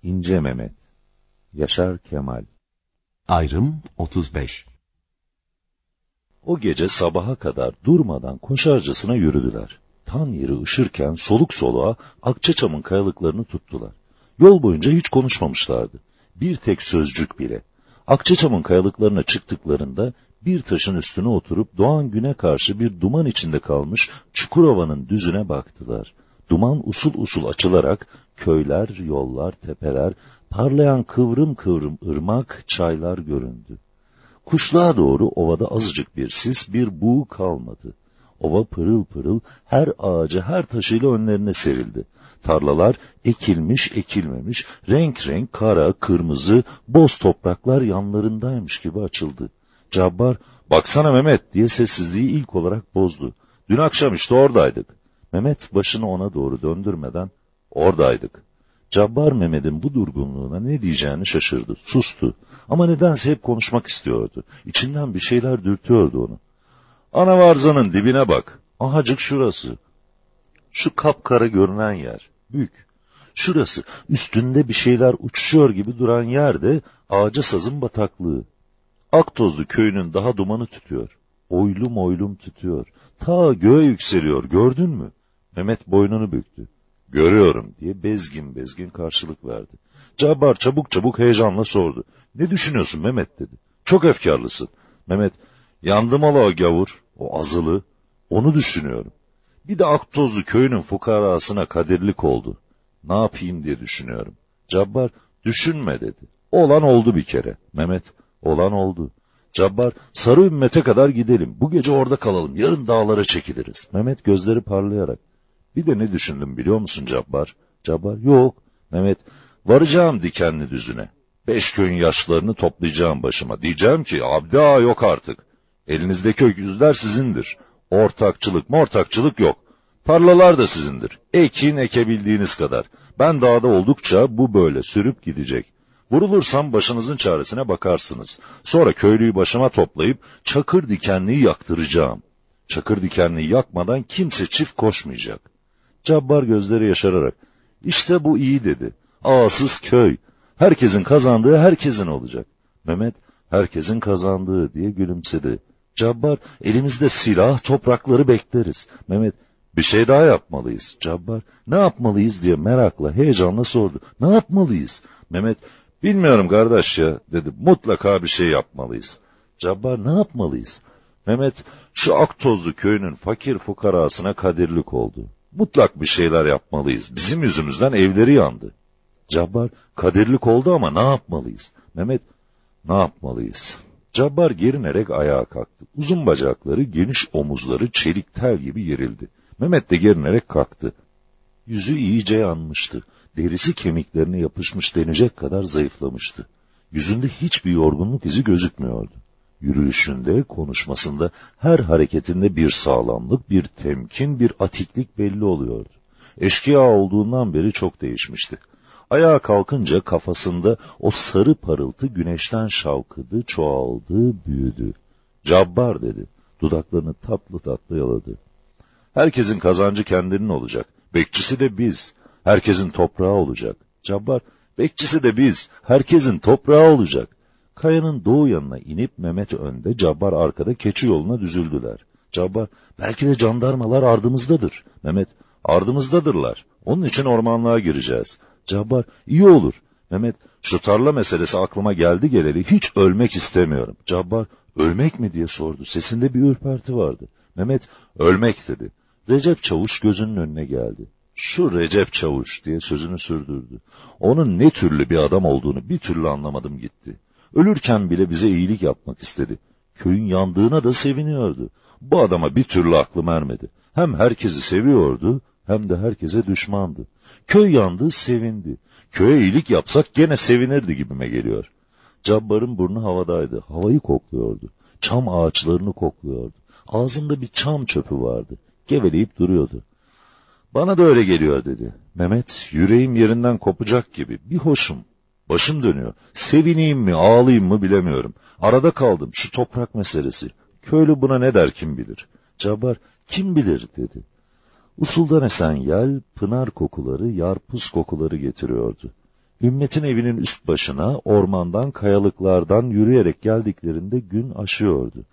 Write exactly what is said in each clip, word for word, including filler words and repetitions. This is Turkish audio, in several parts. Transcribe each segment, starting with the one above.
İnce Mehmet. Yaşar Kemal. Ayrım otuz beş. O gece sabaha kadar durmadan koşarcasına yürüdüler. Tan yeri ışırken soluk soluğa Akçaçam'ın kayalıklarını tuttular. Yol boyunca hiç konuşmamışlardı. Bir tek sözcük bile. Akçaçam'ın kayalıklarına çıktıklarında bir taşın üstüne oturup doğan güne karşı bir duman içinde kalmış Çukurova'nın düzüne baktılar. Duman usul usul açılarak köyler, yollar, tepeler, parlayan kıvrım kıvrım ırmak, çaylar göründü. Kuşluğa doğru ovada azıcık bir sis, bir buğu kalmadı. Ova pırıl pırıl her ağaca, her taşıyla önlerine serildi. Tarlalar ekilmiş, ekilmemiş, renk renk kara, kırmızı, boz topraklar yanlarındaymış gibi açıldı. Cabbar, "Baksana Mehmet," diye sessizliği ilk olarak bozdu. "Dün akşam işte oradaydık." Mehmet başını ona doğru döndürmeden, "Oradaydık." Cabbar Mehmet'in bu durgunluğuna ne diyeceğini şaşırdı, sustu. Ama nedense hep konuşmak istiyordu. İçinden bir şeyler dürtüyordu onu. "Anavarzanın dibine bak. Ahacık şurası. Şu kapkara görünen yer. Büyük. Şurası. Üstünde bir şeyler uçuşuyor gibi duran yerde Ağaca Saz'ın bataklığı. Aktozlu köyünün daha dumanı tütüyor. Oylum oylum tütüyor. Ta göğe yükseliyor. Gördün mü?" Mehmet boynunu büktü. "Görüyorum," diye bezgin bezgin karşılık verdi. Cabbar çabuk çabuk heyecanla sordu. "Ne düşünüyorsun Mehmet?" dedi. "Çok efkarlısın." Mehmet, "Yandım ola o gavur, o azılı. Onu düşünüyorum. Bir de Aktozlu köyünün fukarasına kadirlik oldu. Ne yapayım diye düşünüyorum." Cabbar, "Düşünme," dedi. "Olan oldu bir kere." Mehmet, "Olan oldu." Cabbar, "Sarı Ümmet'e kadar gidelim. Bu gece orada kalalım. Yarın dağlara çekiliriz." Mehmet gözleri parlayarak, "Bir de ne düşündüm biliyor musun Cabbar?" Cabbar, "Yok." Mehmet, "Varacağım dikenli düzüne. Beş köyün yaşlarını toplayacağım başıma. Diyeceğim ki abdi ağa yok artık. Elinizdeki öküzler sizindir. Ortakçılık mortakçılık yok. Tarlalar da sizindir. Ekin ekebildiğiniz kadar. Ben dağda oldukça bu böyle sürüp gidecek. Vurulursam başınızın çaresine bakarsınız. Sonra köylüyü başıma toplayıp çakır dikenliği yaktıracağım. Çakır dikenliği yakmadan kimse çift koşmayacak." Cabbar gözleri yaşararak, "İşte bu iyi," dedi. "Ağasız köy. Herkesin kazandığı herkesin olacak." Mehmet, "Herkesin kazandığı," diye gülümsedi. Cabbar, "Elimizde silah, toprakları bekleriz." Mehmet, "Bir şey daha yapmalıyız." Cabbar, "Ne yapmalıyız?" diye merakla, heyecanla sordu. "Ne yapmalıyız?" Mehmet, "Bilmiyorum kardeş ya," dedi. "Mutlaka bir şey yapmalıyız." Cabbar, "Ne yapmalıyız?" Mehmet, "Şu Aktozlu köyünün fakir fukarasına kadirlik oldu. Mutlak bir şeyler yapmalıyız. Bizim yüzümüzden evleri yandı." Cabbar, "Kadirlik oldu ama ne yapmalıyız?" Mehmet, "Ne yapmalıyız?" Cabbar gerinerek ayağa kalktı. Uzun bacakları, geniş omuzları çelik tel gibi yerildi. Mehmet de gerinerek kalktı. Yüzü iyice yanmıştı. Derisi kemiklerine yapışmış denecek kadar zayıflamıştı. Yüzünde hiçbir yorgunluk izi gözükmüyordu. Yürüyüşünde, konuşmasında, her hareketinde bir sağlamlık, bir temkin, bir atiklik belli oluyordu. Eşkıya olduğundan beri çok değişmişti. Ayağa kalkınca kafasında o sarı parıltı güneşten şavkıdı, çoğaldı, büyüdü. "Cabbar," dedi. Dudaklarını tatlı tatlı yaladı. "Herkesin kazancı kendinin olacak. Bekçisi de biz. Herkesin toprağı olacak." Cabbar, "Bekçisi de biz. Herkesin toprağı olacak." Kayanın doğu yanına inip Mehmet önde, Cabbar arkada keçi yoluna düzüldüler. Cabbar, "Belki de jandarmalar ardımızdadır." Mehmet, "Ardımızdadırlar. Onun için ormanlığa gireceğiz." Cabbar, "İyi olur." Mehmet, "Şu tarla meselesi aklıma geldi geleli hiç ölmek istemiyorum." Cabbar, "Ölmek mi?" diye sordu. Sesinde bir ürperti vardı. Mehmet, "Ölmek," dedi. Recep Çavuş gözünün önüne geldi. "Şu Recep Çavuş," diye sözünü sürdürdü. "Onun ne türlü bir adam olduğunu bir türlü anlamadım gitti. Ölürken bile bize iyilik yapmak istedi. Köyün yandığına da seviniyordu. Bu adama bir türlü aklım ermedi. Hem herkesi seviyordu hem de herkese düşmandı. Köy yandı, sevindi. Köye iyilik yapsak gene sevinirdi gibime geliyor." Cabbar'ın burnu havadaydı. Havayı kokluyordu. Çam ağaçlarını kokluyordu. Ağzında bir çam çöpü vardı. Geveleyip duruyordu. "Bana da öyle geliyor," dedi. Mehmet, "Yüreğim yerinden kopacak gibi. Bir hoşum. Başım dönüyor. Sevineyim mi, ağlayayım mı bilemiyorum. Arada kaldım. Şu toprak meselesi. Köylü buna ne der kim bilir." Cabbar, "Kim bilir?" dedi. Usuldan esen yel, pınar kokuları, yarpuz kokuları getiriyordu. Ümmet'in evinin üst başına ormandan, kayalıklardan yürüyerek geldiklerinde gün aşıyordu.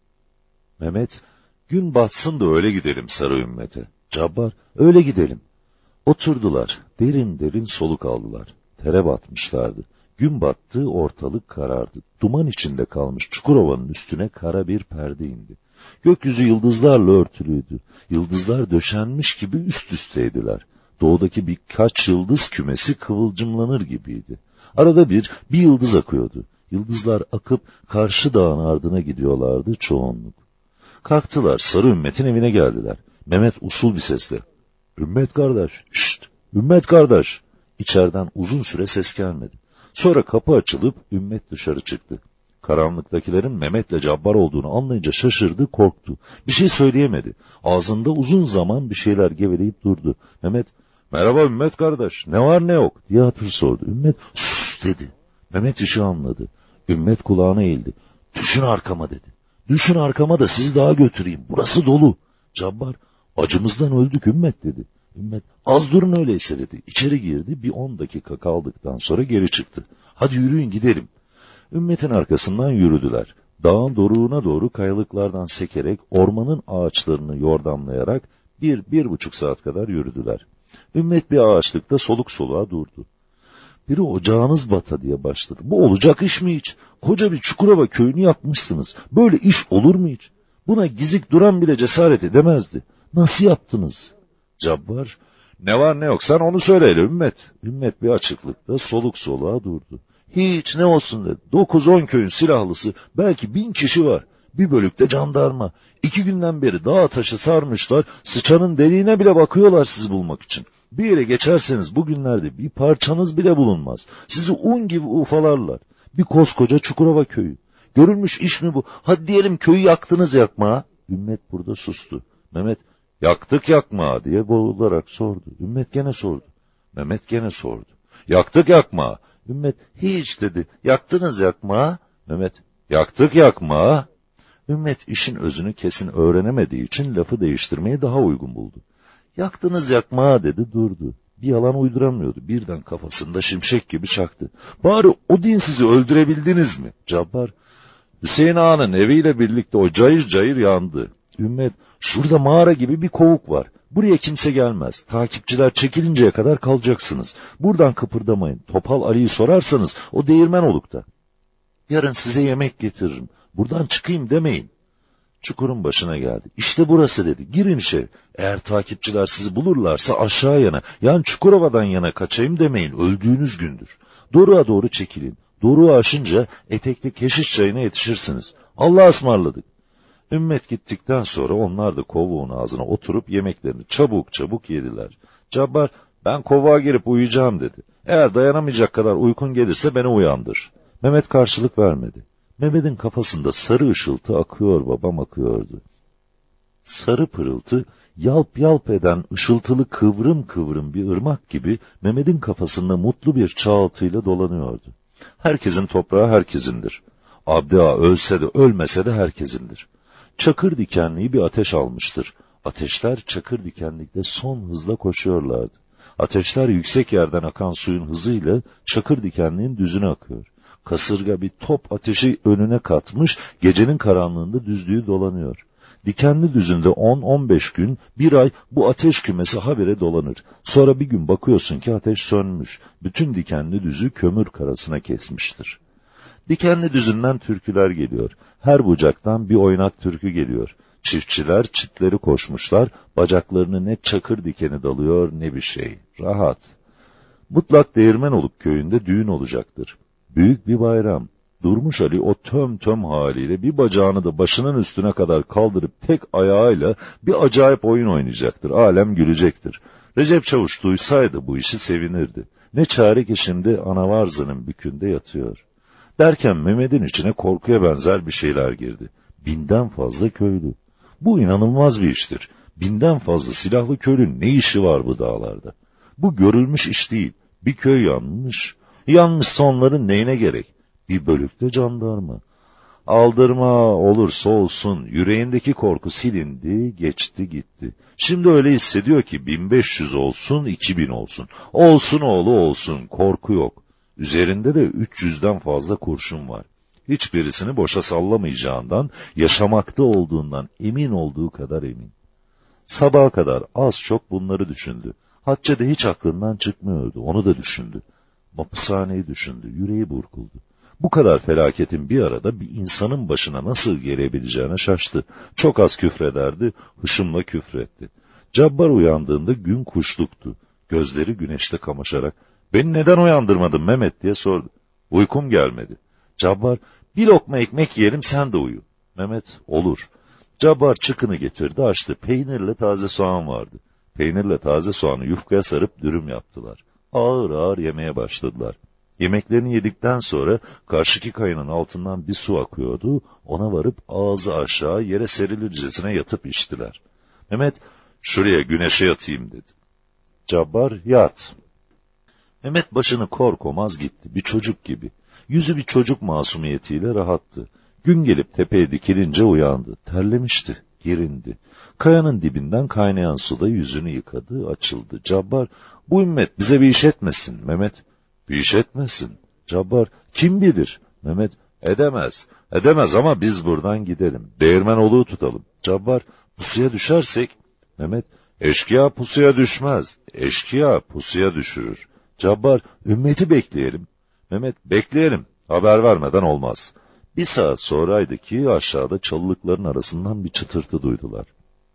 Mehmet, gün batsın da öyle gidelim Sarı Ümmet'e. Cabbar, öyle gidelim. Oturdular, derin derin soluk aldılar. Tere batmışlardı. Gün battı, ortalık karardı. Duman içinde kalmış Çukurova'nın üstüne kara bir perde indi. Gökyüzü yıldızlarla örtülüydü. Yıldızlar döşenmiş gibi üst üsteydiler. Doğudaki birkaç yıldız kümesi kıvılcımlanır gibiydi. Arada bir, bir yıldız akıyordu. Yıldızlar akıp karşı dağın ardına gidiyorlardı çoğunluk. Kalktılar, Sarı Ümmet'in evine geldiler. Mehmet usul bir sesle, "Ümmet kardeş, şşt, Ümmet kardeş." İçeriden uzun süre ses gelmedi. Sonra kapı açılıp Ümmet dışarı çıktı. Karanlıktakilerin Mehmet'le Cabbar olduğunu anlayınca şaşırdı, korktu. Bir şey söyleyemedi. Ağzında uzun zaman bir şeyler geveleyip durdu. Mehmet, "Merhaba Ümmet kardeş, ne var ne yok?" diye hatır sordu. Ümmet, "Sus," dedi. Mehmet işi anladı. Ümmet kulağına eğildi. "Düşün arkama," dedi. "Düşün arkama da sizi daha götüreyim. Burası dolu." Cabbar, "Acımızdan öldük Ümmet," dedi. Ümmet, "Az durun öyleyse," dedi. İçeri girdi, bir on dakika kaldıktan sonra geri çıktı. "Hadi yürüyün gidelim." Ümmet'in arkasından yürüdüler. Dağın doruğuna doğru kayalıklardan sekerek, ormanın ağaçlarını yordamlayarak bir, bir buçuk saat kadar yürüdüler. Ümmet bir ağaçlıkta soluk soluğa durdu. "Biri ocağınız bata," diye başladı. "Bu olacak iş mi hiç? Koca bir Çukurova köyünü yakmışsınız. Böyle iş olur mu hiç? Buna gizik duran bile cesaret edemezdi. Nasıl yaptınız?" Cabbar, "Ne var ne yok sen onu söyle hele Ümmet." Ümmet bir açıklıkta soluk soluğa durdu. "Hiç ne olsun," dedi. Dokuz on köyün silahlısı, belki bin kişi var. Bir bölükte jandarma. İki günden beri dağ taşı sarmışlar, sıçanın deliğine bile bakıyorlar sizi bulmak için. Bir yere geçerseniz bugünlerde bir parçanız bile bulunmaz. Sizi un gibi ufalarlar. Bir koskoca Çukurova köyü. Görülmüş iş mi bu? Hadi diyelim köyü yaktınız yakma." Ümmet burada sustu. Mehmet, "Yaktık yakma," diye boğularak sordu. Ümmet gene sordu. Mehmet gene sordu. "Yaktık yakma." Ümmet, "Hiç," dedi. "Yaktınız yakma." Mehmet, "Yaktık yakma." Ümmet işin özünü kesin öğrenemediği için lafı değiştirmeyi daha uygun buldu. "Yaktınız yakma," dedi, durdu. Bir yalan uyduramıyordu. Birden kafasında şimşek gibi çaktı. "Bari o dinsizi öldürebildiniz mi?" Cabbar, "Hüseyin Ağa'nın eviyle birlikte o cayır cayır yandı." Ümmet, "Şurada mağara gibi bir kovuk var. Buraya kimse gelmez. Takipçiler çekilinceye kadar kalacaksınız. Buradan kıpırdamayın. Topal Ali'yi sorarsanız o değirmen olukta. Yarın size yemek getiririm. Buradan çıkayım demeyin." Çukurun başına geldi. "İşte burası," dedi. "Girin içeri. Eğer takipçiler sizi bulurlarsa aşağı yana, yani Çukurova'dan yana kaçayım demeyin. Öldüğünüz gündür. Doruğa doğru çekilin. Doruğu aşınca etekli keşiş çayına yetişirsiniz. Allah'a ısmarladık." Ümmet gittikten sonra onlar da kovuğun ağzına oturup yemeklerini çabuk çabuk yediler. Cabbar, "Ben kovuğa girip uyuyacağım," dedi. "Eğer dayanamayacak kadar uykun gelirse beni uyandır." Mehmet karşılık vermedi. Mehmet'in kafasında sarı ışıltı akıyor babam akıyordu. Sarı pırıltı yalp yalp eden ışıltılı kıvrım kıvrım bir ırmak gibi Mehmet'in kafasında mutlu bir çağıltıyla dolanıyordu. Herkesin toprağı herkesindir. Abdi Ağa ölse de ölmese de herkesindir. Çakır dikenliği bir ateş almıştır. Ateşler çakır dikenlikte son hızla koşuyorlardı. Ateşler yüksek yerden akan suyun hızıyla çakır dikenliğin düzüne akıyor. Kasırga bir top ateşi önüne katmış, gecenin karanlığında düzlüğü dolanıyor. Dikenli düzünde on on beş gün, bir ay bu ateş kümesi habire dolanır. Sonra bir gün bakıyorsun ki ateş sönmüş. Bütün dikenli düzü kömür karasına kesmiştir. Dikenli düzünden türküler geliyor. Her bucaktan bir oynak türkü geliyor. Çiftçiler çitleri koşmuşlar, bacaklarını ne çakır dikeni dalıyor ne bir şey. Rahat. Mutlak Değirmenoluk köyünde düğün olacaktır. Büyük bir bayram. Durmuş Ali o töm töm haliyle bir bacağını da başının üstüne kadar kaldırıp tek ayağıyla bir acayip oyun oynayacaktır. Alem gülecektir. Recep Çavuş duysaydı bu işi sevinirdi. Ne çare ki şimdi Anavarzı'nın bükünde yatıyor. Derken Mehmet'in içine korkuya benzer bir şeyler girdi. Binden fazla köylü. Bu inanılmaz bir iştir. Binden fazla silahlı köylünün ne işi var bu dağlarda? Bu görülmüş iş değil. Bir köy yanmış. Yanmışsa onların neyine gerek? Bir bölükte jandarma. Aldırma olursa olsun yüreğindeki korku silindi, geçti gitti. Şimdi öyle hissediyor ki bin beş yüz olsun, iki bin olsun. Olsun oğlu olsun, korku yok. Üzerinde de üç yüzden fazla kurşun var. Hiçbirisini boşa sallamayacağından, yaşamakta olduğundan emin olduğu kadar emin. Sabaha kadar az çok bunları düşündü. Hatice de hiç aklından çıkmıyordu, onu da düşündü. Mapushaneyi düşündü, yüreği burkuldu. Bu kadar felaketin bir arada bir insanın başına nasıl gelebileceğine şaştı. Çok az küfrederdi, hışımla küfretti. Cabbar uyandığında gün kuşluktu. Gözleri güneşte kamaşarak, "Beni neden uyandırmadın Mehmet?" diye sordu. "Uykum gelmedi." Cabbar, "Bir lokma ekmek yiyelim, sen de uyu." Mehmet, "Olur." Cabbar çıkını getirdi, açtı. Peynirle taze soğan vardı. Peynirle taze soğanı yufkaya sarıp dürüm yaptılar. Ağır ağır yemeye başladılar. Yemeklerini yedikten sonra karşıki kayanın altından bir su akıyordu. Ona varıp ağzı aşağı yere serilircesine yatıp içtiler. Mehmet, "Şuraya güneşe yatayım" dedi. Cabbar, "Yat." Mehmet başını korkomaz gitti, bir çocuk gibi. Yüzü bir çocuk masumiyetiyle rahattı. Gün gelip tepeye dikilince uyandı. Terlemişti, gerindi. Kayanın dibinden kaynayan suda yüzünü yıkadı, açıldı. Cabbar, "Bu ümmet bize bir iş etmesin." Mehmet, "Bir iş etmesin." Cabbar, "Kim bilir?" Mehmet, "Edemez. Edemez ama biz buradan gidelim. Değirmen oluğu tutalım." Cabbar, "Pusuya düşersek?" Mehmet, "Eşkıya pusuya düşmez. Eşkıya pusuya düşürür." Cabbar, "Ümmeti bekleyelim." Mehmet, "Bekleyelim. Haber vermeden olmaz." Bir saat sonraydı ki aşağıda çalılıkların arasından bir çıtırtı duydular.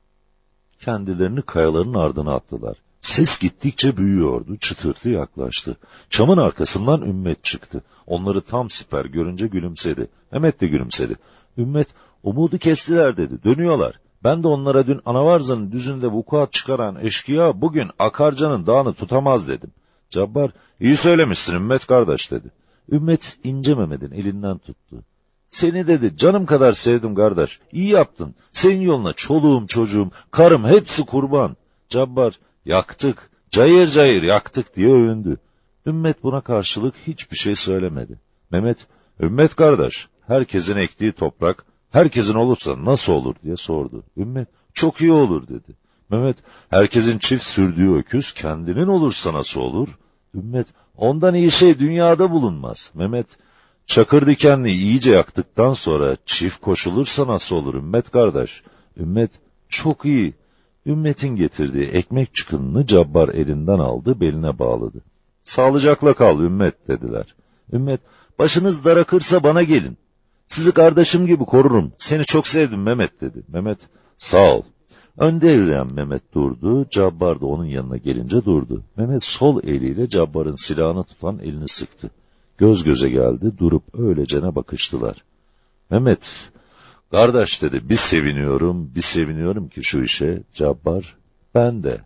Kendilerini kayaların ardına attılar. Ses gittikçe büyüyordu, çıtırtı yaklaştı. Çamın arkasından Ümmet çıktı. Onları tam siper görünce gülümsedi. Mehmet de gülümsedi. Ümmet, "Umudu kestiler" dedi, "dönüyorlar. Ben de onlara dün Anavarza'nın düzünde vukuat çıkaran eşkıya bugün Akarca'nın dağını tutamaz dedim." Cabbar, "İyi söylemişsin Ümmet kardeş" dedi. Ümmet ince Mehmet'in elinden tuttu. "Seni" dedi, "canım kadar sevdim kardeş. İyi yaptın. Senin yoluna çoluğum, çocuğum, karım hepsi kurban." Cabbar, "Yaktık, cayır cayır yaktık" diye övündü. Ümmet buna karşılık hiçbir şey söylemedi. Mehmet, "Ümmet kardeş, herkesin ektiği toprak, herkesin olursa nasıl olur?" diye sordu. Ümmet, "Çok iyi olur" dedi. Mehmet, "Herkesin çift sürdüğü öküz kendinin olursa nasıl olur?" Ümmet, "Ondan iyi şey dünyada bulunmaz." Mehmet, "Çakır dikenli iyice yaktıktan sonra çift koşulursa nasıl olur Ümmet kardeş?" Ümmet, "Çok iyi." Ümmet'in getirdiği ekmek çıkınını Cabbar elinden aldı, beline bağladı. "Sağlıcakla kal Ümmet" dediler. Ümmet, "Başınız darakırsa bana gelin. Sizi kardeşim gibi korurum. Seni çok sevdim Mehmet" dedi. Mehmet, "Sağ ol." Önde yürüyen Mehmet durdu, Cabbar da onun yanına gelince durdu. Mehmet sol eliyle Cabbar'ın silahını tutan elini sıktı. Göz göze geldi, durup öylecene bakıştılar. Mehmet, "Kardeş" dedi, "bir seviniyorum, bir seviniyorum ki şu işe." Cabbar, "Ben de."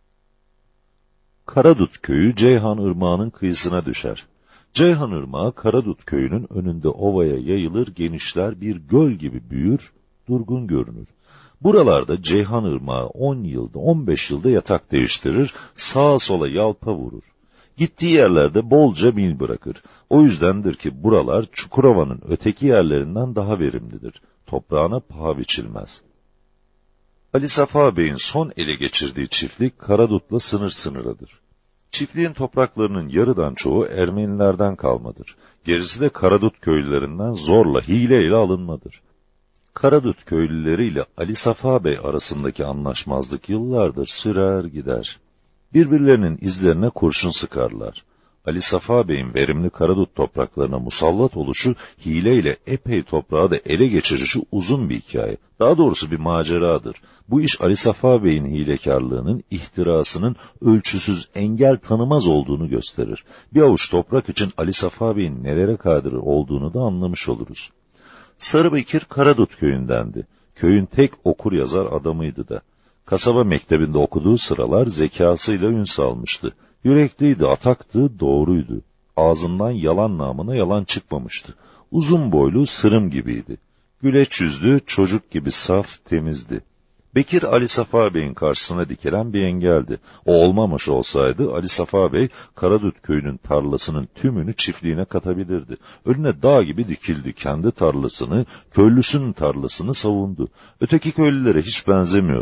Karadut köyü Ceyhan Irmağı'nın kıyısına düşer. Ceyhan Irmağı Karadut köyünün önünde ovaya yayılır, genişler, bir göl gibi büyür, durgun görünür. Buralarda Ceyhan Irmağı on yılda, on beş yılda yatak değiştirir, sağa sola yalpa vurur. Gittiği yerlerde bolca mil bırakır. O yüzdendir ki buralar Çukurova'nın öteki yerlerinden daha verimlidir. Toprağına paha biçilmez. Ali Safa Bey'in son ele geçirdiği çiftlik Karadut'la sınır sınırıdır. Çiftliğin topraklarının yarıdan çoğu Ermenilerden kalmadır. Gerisi de Karadut köylülerinden zorla, hileyle alınmadır. Karadut köylüleriyle Ali Safa Bey arasındaki anlaşmazlık yıllardır sürer gider. Birbirlerinin izlerine kurşun sıkarlar. Ali Safa Bey'in verimli Karadut topraklarına musallat oluşu, hileyle epey toprağı da ele geçirişi uzun bir hikaye. Daha doğrusu bir maceradır. Bu iş Ali Safa Bey'in hilekarlığının, ihtirasının ölçüsüz, engel tanımaz olduğunu gösterir. Bir avuç toprak için Ali Safa Bey'in nelere kadir olduğunu da anlamış oluruz. Sarıbekir Karadut köyündendi. Köyün tek okur yazar adamıydı da. Kasaba mektebinde okuduğu sıralar zekasıyla ün salmıştı. Yürekliydi, ataktı, doğruydu. Ağzından yalan namına yalan çıkmamıştı. Uzun boylu, sırım gibiydi. Güleç yüzlü, çocuk gibi saf, temizdi. Bekir Ali Safa Bey'in karşısına dikilen bir engeldi. O olmamış olsaydı Ali Safa Bey Karadut köyünün tarlasının tümünü çiftliğine katabilirdi. Önüne dağ gibi dikildi, kendi tarlasını, köylüsünün tarlasını savundu. Öteki köylülere hiç benzemiyordu.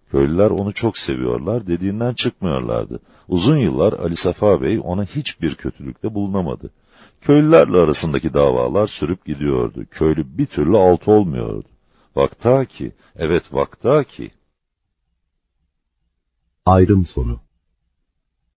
Köylüler onu çok seviyorlar, dediğinden çıkmıyorlardı. Uzun yıllar Ali Safa Bey ona hiçbir kötülükte bulunamadı. Köylülerle arasındaki davalar sürüp gidiyordu. Köylü bir türlü alt olmuyordu. Vakta ki, evet vakta ki. Ayrım sonu.